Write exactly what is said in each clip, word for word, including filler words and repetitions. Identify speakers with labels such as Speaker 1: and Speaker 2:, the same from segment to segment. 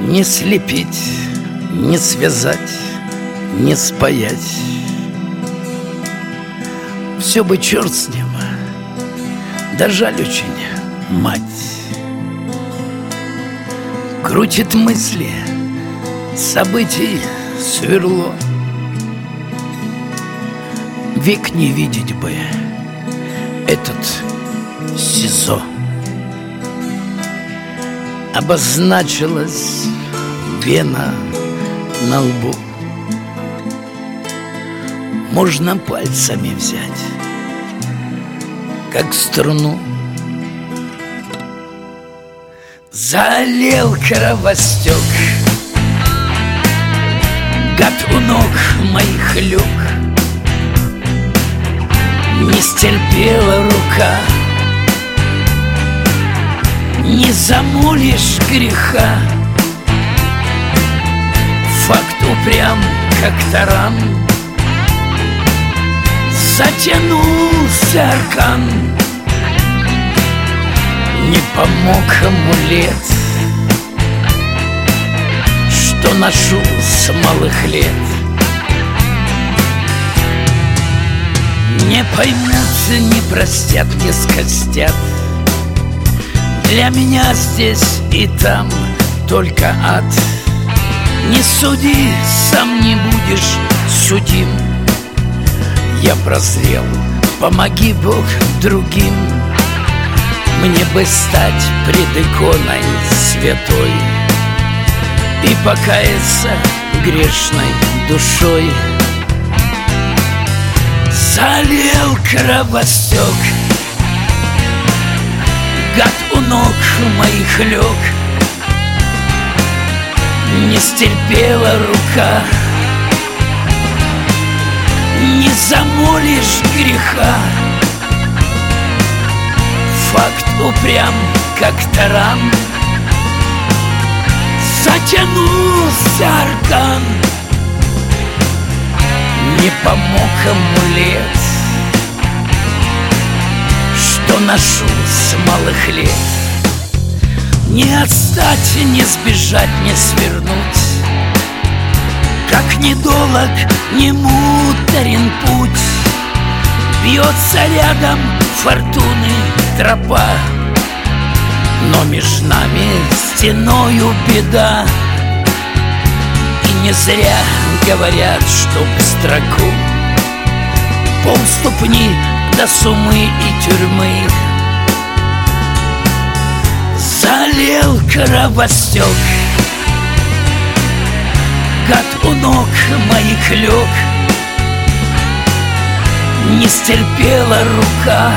Speaker 1: Не слепить, не связать, не спаять. Все бы черт с ним, да жаль очень мать. Крутит мысли, событий сверло. Век не видеть бы этот СИЗО. Обозначилась вена на лбу. Можно пальцами взять, как струну. Залил кровостек, гад у ног моих люк. Не стерпела рука, не замолишь греха. Факт упрям, как таран, затянулся аркан. Не помог амулет, что ношу с малых лет. Не поймут, не простят, не скостят. Для меня здесь и там только ад. Не суди, сам не будешь судим. Я прозрел, помоги Бог другим. Мне бы стать пред иконой святой и покаяться грешной душой. Залил кровостек, гад у ног моих лег. Не стерпела рука, не замолишь греха. Факт упрям, как таран, затянулся аркан. Не помог амулет, что ношу с малых лет. Не отстать, не сбежать, не свернуть. Как недолог, не муторен путь. Бьется рядом фортуны тропа, но меж нами стеною беда. И не зря говорят, чтоб строку полступни до сумы и тюрьмы. Залил кровостек, гад у ног моих лег. Не стерпела рука,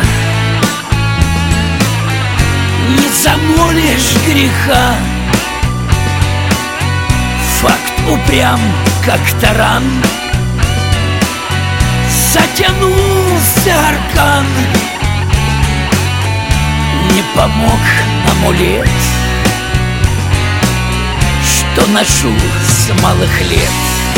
Speaker 1: не замолишь греха. Факт упрям, как таран, затянулся аркан. Не помог амулет, что ношу с малых лет.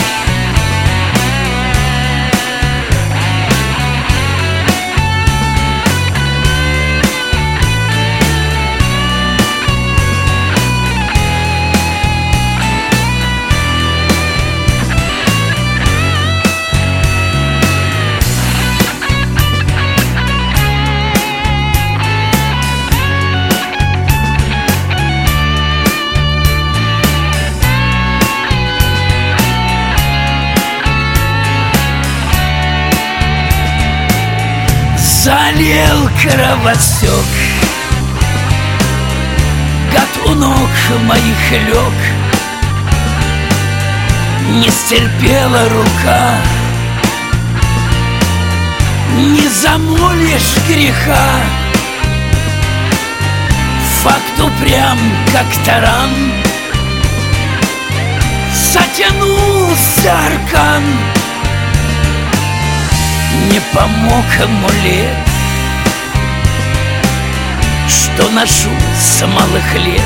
Speaker 1: Залил кровостек, гад у ног моих лег. Не стерпела рука, не замолишь греха. Факт упрям, как таран, затянулся аркан. Не помог амулет, что ношу с малых лет.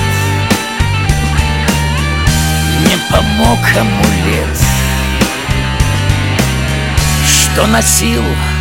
Speaker 1: Не помог амулет, что носил